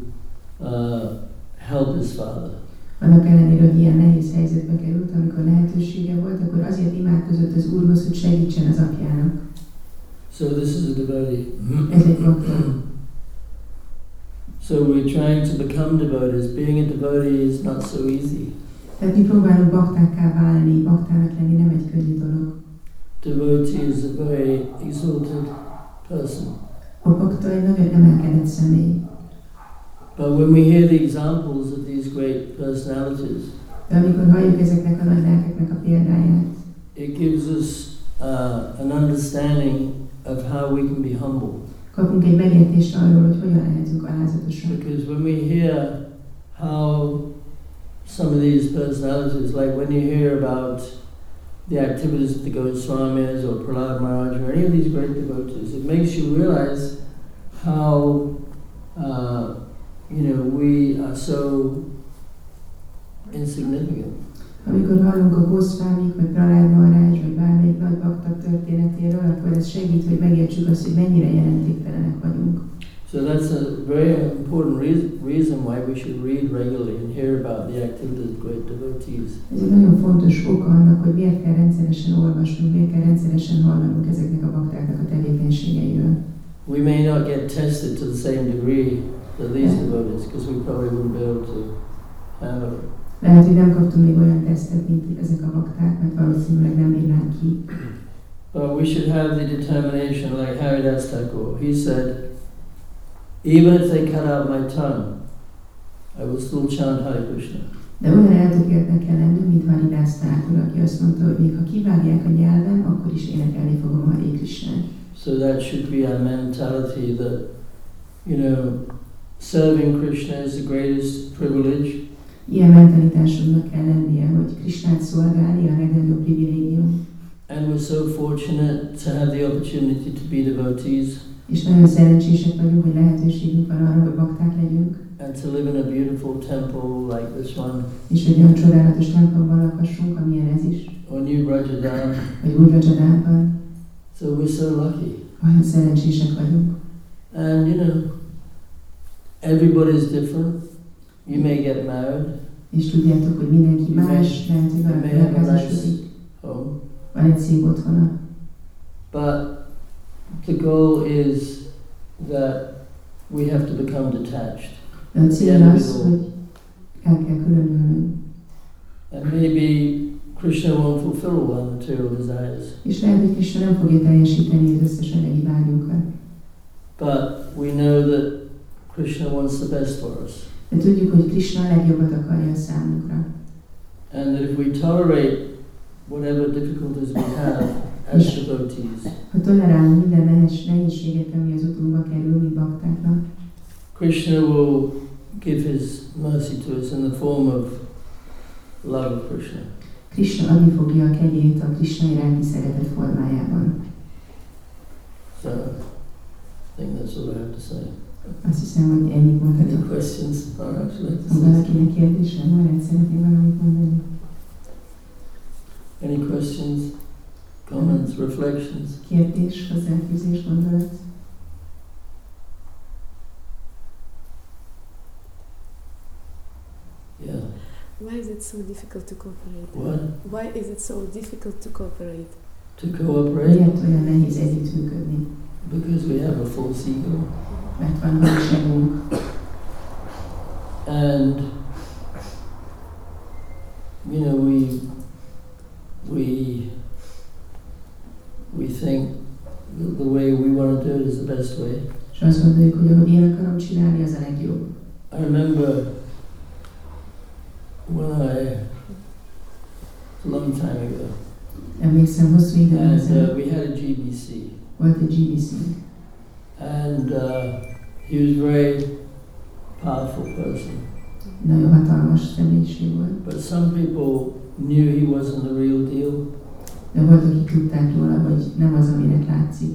help his father. Annak ellenére, hogy ilyen nehéz helyzetbe került, amikor lehetősége volt, akkor azért imádkozott az Úrhoz, hogy segítsen az apjának. So this is a devotee. Ez egy bakta. So we're trying to become devotees. Being a devotee is not so easy. Tehát mi próbálunk baktákká válni, baktának lenni nem egy könnyű dolog. Devotee is a very exalted person. A bakta egy nagyon emelkedett személy. But when we hear the examples of these great personalities, De amikor halljuk ezeknek a nagy lelkeknek a példáját, it gives us an understanding of how we can be humble. kapunk egy megértést arról, hogy hogyan lehetünk alázatosak. Because when we hear how some of these personalities, like when you hear about the activities of the Goswamis or Prahlad Maharaj or any of these great devotees, it makes you realize how we are so insignificant. Amikor hallunk a Goswamik, vagy Prahlad Maharaj, vagy bármelyik nagy bakta történetéről, akkor ez segít, hogy megértsük azt, hogy mennyire jelentéktelenek vagyunk. So that's a very important reason why we should read regularly and hear about the activities of great devotees. Ez egy nagyon fontos oka annak, hogy miért kell rendszeresen olvasnunk, miért kell rendszeresen hallanunk ezeknek a baktáknak a tevékenységeiről. We may not get tested to the same degree that these devotees, because we probably wouldn't be able to handle it. Lehet, hogy nem kaptunk még olyan tesztet, mint ezek a bakták, mert valószínűleg nem bírnánk ki. But we should have the determination, like Haridas Thakur. He said, even if they cut out my tongue, I will still chant Hare Krishna. De olyan eltökéltnek kell lennünk, mint Haridas Thakur, aki azt mondta, hogy még ha kivágják a nyelvem, akkor is énekelni fogom Hare Krishnát. So that should be our mentality that, you know, serving Krishna is the greatest privilege. Ilyen mentalitásunknak kell lennie, hogy Krishnát szolgálni a legnagyobb privilégium. And we're so fortunate to have the opportunity to be devotees. És nagyon szerencsések vagyunk, hogy lehetőségünk van arra, hogy bakták legyünk. And to live in a beautiful temple like this one. És hogy olyan csodálatos templomban lakhassunk, amilyen ez is. Or New Brajadam. Vagy Udrajadában. So we're so lucky. Olyan szerencsések vagyunk. And you know, everybody's different. You may get married. És tudjátok, hogy mindenki más, lehet, hogy valaki megházasodik. Van egy szép otthona. But the goal is that we have to become detached. De a cél az, hogy el kell különülnünk. And maybe Krishna won't fulfill all our material desires. És lehet, hogy Krishna nem fogja teljesíteni az összes anyagi vágyunkat. But we know that Krishna wants the best for us. De tudjuk, hogy Krishna a legjobbat akarja a számunkra. And that if we tolerate whatever difficulties we have as devotees, ha tolerálunk minden nehézséget, ami az utunkba kerül, mint baktáknak, Krishna will give his mercy to us in the form of love of Krishna. Krishna adni fogja a kegyét a Krishna iránti szeretet formájában. So, I think that's all I have to say. Azt hiszem, hogy ennyit mondhatok. Any questions? Ha valakinek kérdése van, szeretném valamit mondani. Any questions, comments, reflections? Kérdés, hozzáfűzés, gondolat? Yeah. Why is it so difficult to cooperate? What? Why is it so difficult to cooperate? To cooperate? Miért olyan nehéz együttműködni? Because we have a false ego. Mert van valóságunk. And you know, we think the way we want to do it is the best way. És azt gondoljuk, hogy ahogy én akarom csinálni, az a legjobb. I remember when a long time ago, Emlékszem, hosszú időn and ezelőtt we had a GBC. volt egy GBC. And he was a very powerful person. Nagyon hatalmas személyiség volt. But some people knew he wasn't the real deal. De volt, akik tudták róla, hogy nem az, aminek látszik.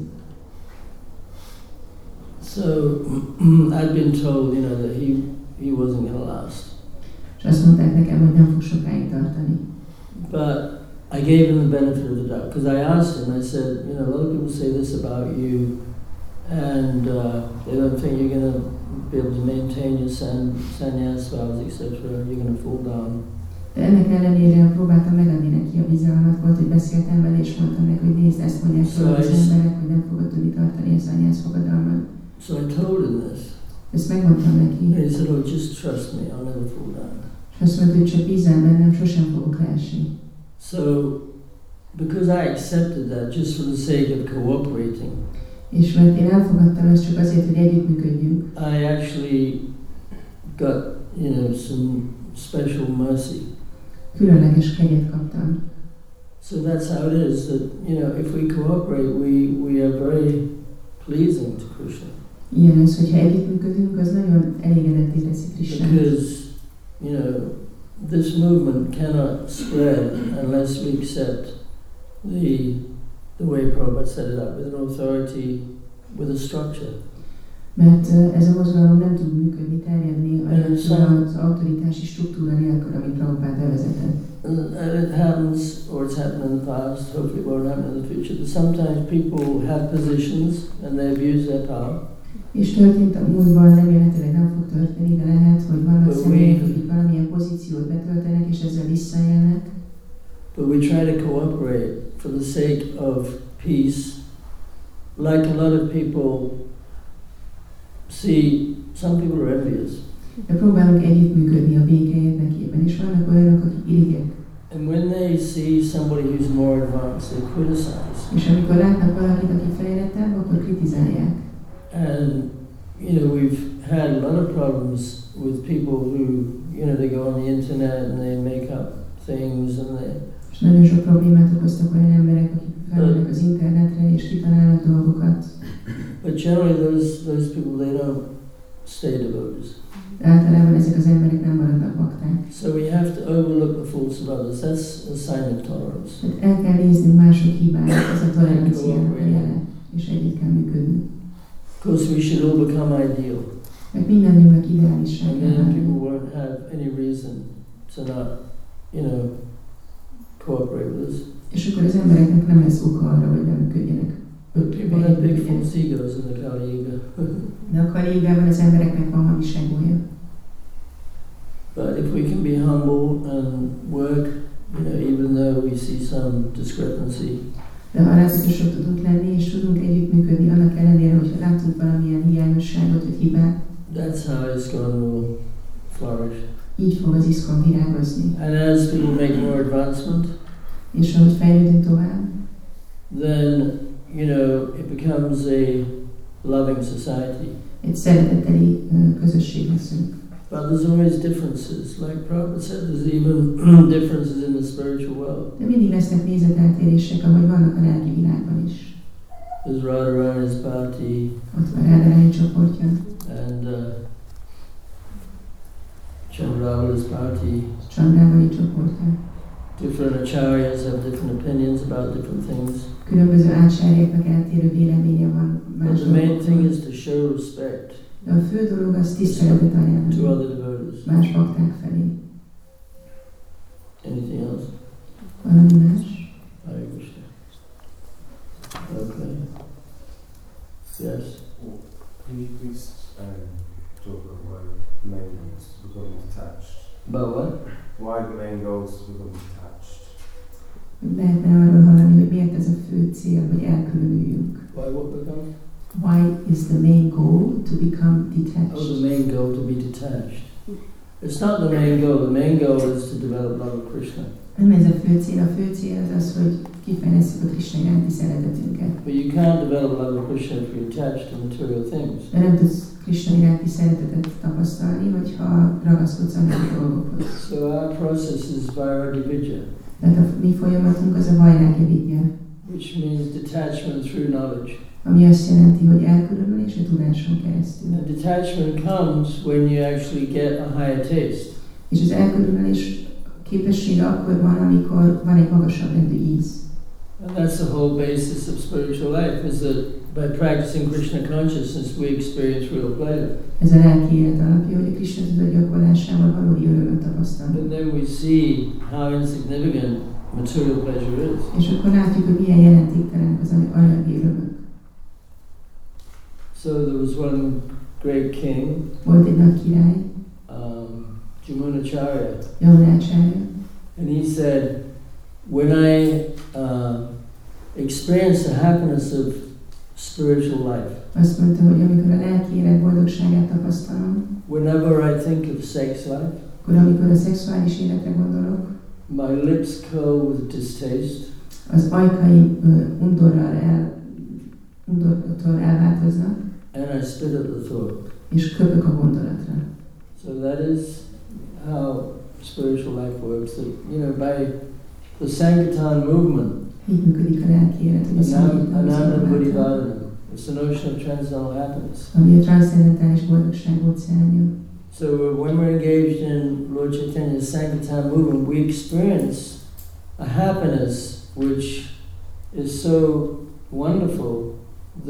So I'd been told, you know, that he wasn't going to last. És azt mondták nekem, hogy nem fog sokáig tartani. But I gave him the benefit of the doubt, because I asked him, I said, you know, a lot of people say this about you, and they don't think you're going to be able to maintain your sannyas vows, etc. You're going to fall down. De ennek ellenére próbáltam megadni neki a bizalmat, volt, hogy beszéltem vele, és mondtam neki, hogy nézd, ezt mondják fel az emberek, hogy nem fogod tudni tartani a sannyász fogadalmat. So I told him this. Ezt megmondtam neki. And he said, oh, just trust me, I'll never fall down. És azt mondta, hogy csak bízzál bennem, sosem fogok leesni. So, because I accepted that just for the sake of cooperating, És mert én elfogadtam ezt csak azért, hogy együttműködjünk, I actually got, you know, some special mercy. különleges kegyet kaptam. So that's how it is, that, you know, if we cooperate, we are very pleasing to Krishna. Ilyen ez, hogyha együttműködünk, az nagyon elégedetté teszi Krishnát. Because, you know, this movement cannot spread unless we accept the way Prabhupada set it up, with an authority, with a structure. Mert ez a mozgalom nem tud működni, terjedni Szóval- az autoritási struktúra nélkül, amit Prabhupád bevezetett. And it happens, or it's happened in the past, hopefully it won't happen in the future, but sometimes people have positions and they abuse their power. És történt a múltban, remélhetőleg nem fog történni, de lehet, hogy vannak But személyek, akik valamilyen pozíciót betöltenek, és ezzel visszaélnek. But we try to cooperate for the sake of peace. Like a lot of people see, some people are envious. De próbálunk együttműködni a béke érdekében, és vannak olyanok, akik irigyek. And when they see somebody who's more advanced, they criticize. És amikor látnak valakit, aki fejlettebb, akkor kritizálják. And, you know, we've had a lot of problems with people who, you know, they go on the internet and they make up things and they... És nagyon sok problémát okoztak olyan emberek, akik felmennek az internetre és kitalálnak dolgokat. But generally those people, they don't stay devotees. De általában ezek az emberek nem maradnak bakták. So we have to overlook the faults of others. That's a sign of tolerance. Tehát el kell nézni mások hibáit, ez a toleranciának a jele, és együtt kell működni. Of course, we should all become ideal. Mert mindannyiunknak ideális And then people won't have any reason to not, you know, cooperate with us. És akkor az embereknek nem lesz oka arra, hogy nem működjenek. But people have big false egos in the Kali Yuga. De a Kali Yugában az embereknek van hamis egója. But if we can be humble and work, you know, even though we see some discrepancy, De ha alázatosak tudunk lenni, és tudunk együttműködni annak ellenére, hogyha látunk valamilyen hiányosságot vagy hibát, that's how ISKCON will flourish. így fog az ISKCON virágozni. And as people make more advancement, És ahogy fejlődünk tovább, then, you know, it becomes a loving society. egy szeretetteli közösség leszünk. But there's always differences. Like Prabhupada said, there's even differences in the spiritual world. De mindig lesznek nézeteltérések, ahogy vannak a lelki világban is. There's Radharani's party Ott van Radharani csoportja, and Chandravala's party. Chandravali csoportja. Different acharyas have different opinions about different things. Különböző ácsárjáknak eltérő véleménye van But más the main thing dolgokról. is to show respect De a fő dolog az tiszteletet to ajánlani other devotees. más bakták felé. Anything else? Valami más? Hare Krishna. Okay. Yes. Can you please talk about why men goals become detached? About what? Why the main goals become detached? Lehetne arról hallani, hogy miért ez a fő cél, hogy elkülönüljünk. Why what become? Why is the main goal to become Oh, the detached? main goal to be detached. It's not the main goal. The main goal is to develop love of Krishna. Nem ez a fő cél az az, hogy kifejezzük a Krishna iránti szeretetünket. But you can't develop love of Krishna if you're attached to material things. De nem tudsz Krishna iránti szeretetet tapasztalni, hogyha ragaszkodsz a dolgokhoz. So our process is Vairagya Vidya, Tehát a mi folyamatunk az a Vairagya Vidya, which means detachment through knowledge. ami azt jelenti, hogy elkülönülés a tudáson keresztül. And detachment comes when you actually get a higher taste. És az elkülönülés képessége akkor van, amikor van egy magasabb rendű íz. And that's the whole basis of spiritual life, is that by practicing Krishna consciousness we experience real pleasure. Ez a lelki élet alapja, hogy a Krishna tudat gyakorlásával valódi örömöt tapasztalunk. And then we see how insignificant material pleasure is. És akkor látjuk, hogy milyen jelentéktelenek az anyagi örömök. So there was one great king, Volt egy nagy király, Jamunacharya, Yamunacharya, and he said, when I experience the happiness of spiritual life, azt mondta, hogy amikor a lelki élet boldogságát tapasztalom, whenever I think of sex life, akkor amikor a szexuális életre gondolok, my lips curl with distaste, az ajkaim undortól elváltoznak, and I spit at the thought. és köpök a gondolatra. So that is how spiritual life works. That, you know, by the Sankirtan movement, Így működik a lelki élet, hogy a Sankirtan Ananda Buddhivadana, it's the notion of transcendental happiness. ami a transzcendentális boldogság óceánja. So when we're engaged in Lord Chaitanya's Sankirtan movement, we experience a happiness which is so wonderful that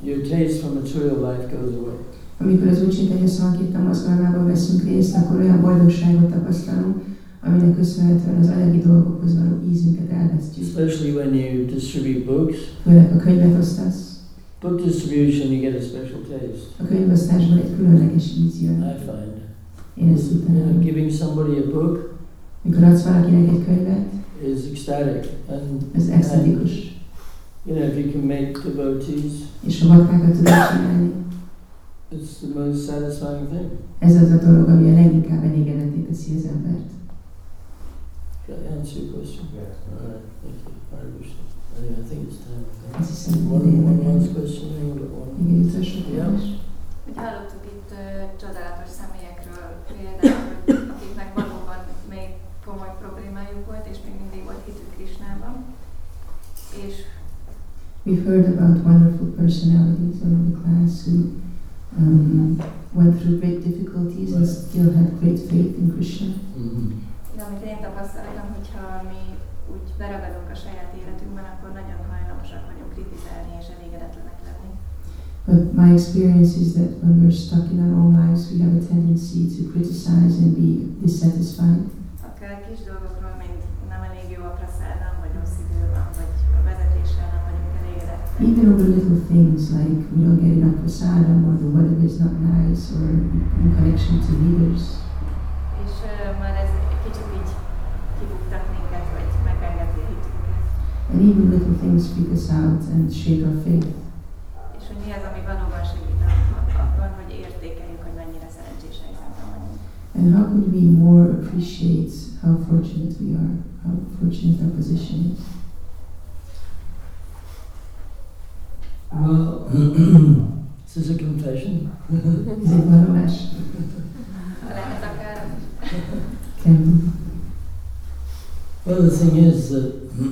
your taste for material life goes away. Amikor az Úr Chaitanya Sankirtan mozgalmában veszünk részt, akkor olyan boldogságot tapasztalunk, aminek köszönhetően az anyagi dolgokhoz való ízünket elvesztjük. Especially when you distribute books. Főleg a könyvet osztasz. Book distribution, you get a special taste. A könyvosztásban egy különleges íz jön. I find. Én ezt utána. Giving somebody a book. Mikor adsz valakinek egy könyvet, is ecstatic. ez extatikus. You know, if you can make devotees, és a baktákat tudod csinálni, it's the most satisfying thing. Ez az a dolog, ami a leginkább elégedetté teszi az embert. Can I answer your question? Yes. All right, thank you. Hare Krishna. Anyway, I think it's time. Azt hiszem, One last question. Igen, utolsó kérdés. Úgy hallottuk itt csodálatos személyekről, például, akiknek valóban még komoly problémájuk volt, és még mindig volt hitük Krishnában. És we've heard about wonderful personalities in the class who went through great difficulties and still had great faith in Krishna. De amit én tapasztaltam, hogyha mi úgy beragadunk a saját életünkben, akkor nagyon hajlamosak vagyunk kritizálni és elégedetlenek lenni. But my experience is that when we're stuck in our own lives, we have a tendency to criticize and be dissatisfied. Akár kis dolgokról, mint nem elég jó a prasádam, vagy rossz idő van, vagy a vezetéssel nem vagyunk elégedettek. Even over little things like we don't get enough prasadam, or the weather is not nice, or in connection to leaders. És már ez egy kicsit így kibuktat minket, vagy megengedi a hitünket. And even little things freak us out and shake our faith. És hogy mi az, ami valóban segít abban, hogy értékeljük, hogy mennyire szerencsés helyzetben vagyunk. And how could we more appreciate how fortunate we are, how fortunate our position is? Well, is this a confession? Is it vallomás? Lehet akár. Can be. Well, the thing is that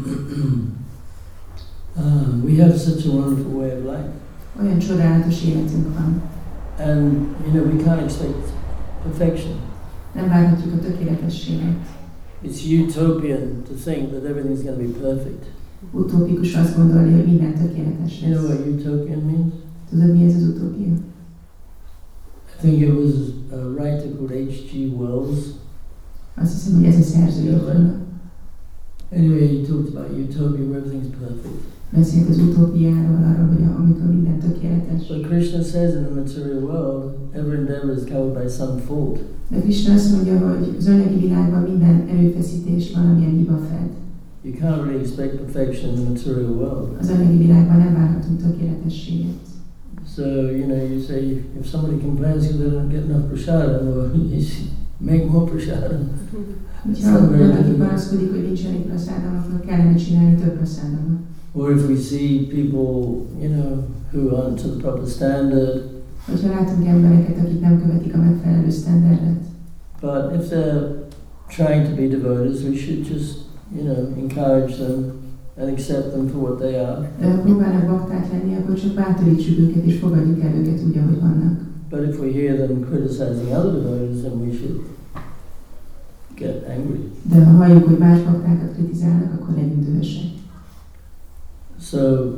we have such a wonderful way of life. Olyan csodálatos életünk van. And, you know, we can't expect perfection. Nem várhatjuk a tökéletességet. It's utopian to think that everything's going to be perfect. Utópikus azt gondolni, hogy minden tökéletes You know lesz. what utopian means? Tudod, mi ez az utópia? I think it was a writer called H.G. Wells. Azt hiszem, hogy ez a szerzője volna. Anyway, he talked about utopia where everything's perfect. Beszélt az utópiáról, arról, hogy amikor minden tökéletes. But Krishna says in the material world, every endeavor is covered by some fault. De Krishna azt mondja, hogy az anyagi világban minden erőfeszítés valamilyen hiba fed. You can't really expect perfection in the material world. Az anyagi világban nem várhatunk tökéletességet. So, you know, you say, if somebody complains because they don't get enough prasadam, well, you should make more prasadam. Ha valaki panaszkodik, hogy nincs elég prasádam, akkor kellene csinálni több prasádamot. Or if we see people, you know, who aren't to the proper standard. Hogyha látunk embereket, akik nem követik a megfelelő standardet. But if they're trying to be devotees, we should just, you know, encourage them and accept them for what they are. De ha próbálnak bakták lenni, akkor csak bátorítsuk őket és fogadjuk el őket úgy, ahogy vannak. But if we hear them criticizing other devotees, then we should get angry. De ha halljuk, hogy más baktákat kritizálnak, akkor legyünk dühösek. So,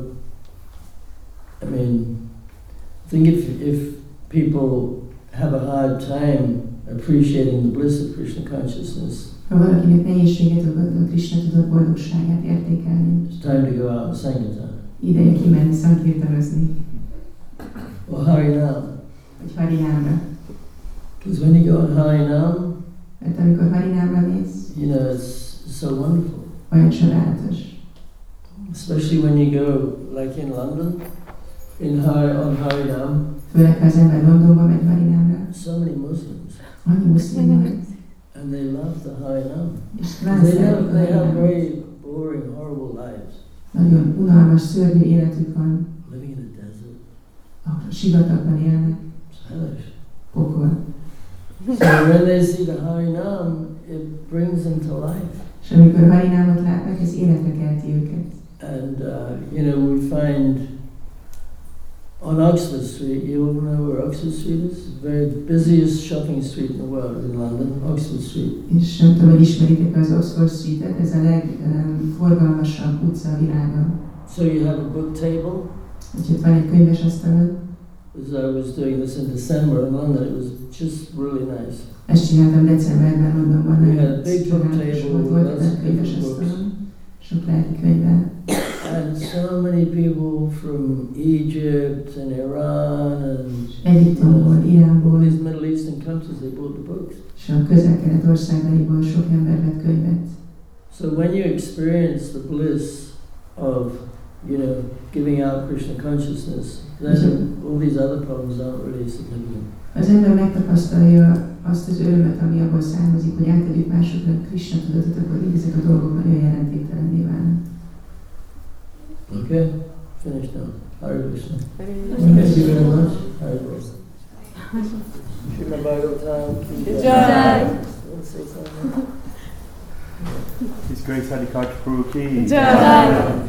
I mean, I think if people have a hard time appreciating the bliss of Krishna consciousness, ha valakinek nehézséget okoz a Krishna tudat boldogságát értékelni, it's time to go out and Sankirtan. ideje kimenni szankirtanozni, Or Harinam. vagy Harinámra. Because when you go on Harinam, Mert amikor Harinámra mész, you know, it's so wonderful. olyan csodálatos. Especially when you go, like in London, on Harinam. Főleg, ha az ember Londonba megy Harinámra. So many Muslims. Annyi muszlim van. And they love the Harinam. És They have very boring, horrible lives. nagyon unalmas, szörnyű életük van. Living in a desert. A sivatagban élnek. It's hellish. Pokol. So when they see the Harinam, it brings them to life. És amikor Harinámot látnak, ez életre kelti őket. And, you know, we find on Oxford Street, you all know where Oxford Street is? The very busiest shopping street in the world in London, Oxford Street. És nem tudom, hogy ismeritek az Oxford Street-et, ez a legforgalmasabb utca a világon. So you have a book table. Úgyhogy van egy könyves asztalon. As I was doing this in December in London, it was just really nice. Ezt csináltam decemberben Londonban, We nagyon had a big book csodálatos table volt, with volt lots egy of könyves different books. asztalon, sok lelki könyvvel. And so many people from Egypt and Iran and Egyiptomból, all Iránból, these Middle Eastern countries, they bought the books. és a közel-kelet országaiból sok ember vett könyvet. So when you experience the bliss of, giving out Krishna consciousness, then all these other problems aren't really significant. Az ember megtapasztalja azt az örömet, ami abból származik, hogy átadjuk másoknak Krishna tudatot, akkor ezek a dolgok nagyon jelentéktelenné válnak. Okay, finished now. Hare Krishna. Hare Thank you very much. Hare Krishna. Srimad Bhagavatam ki jai. Jai. Want to say something? His Grace Adi Prabhu ki Jai.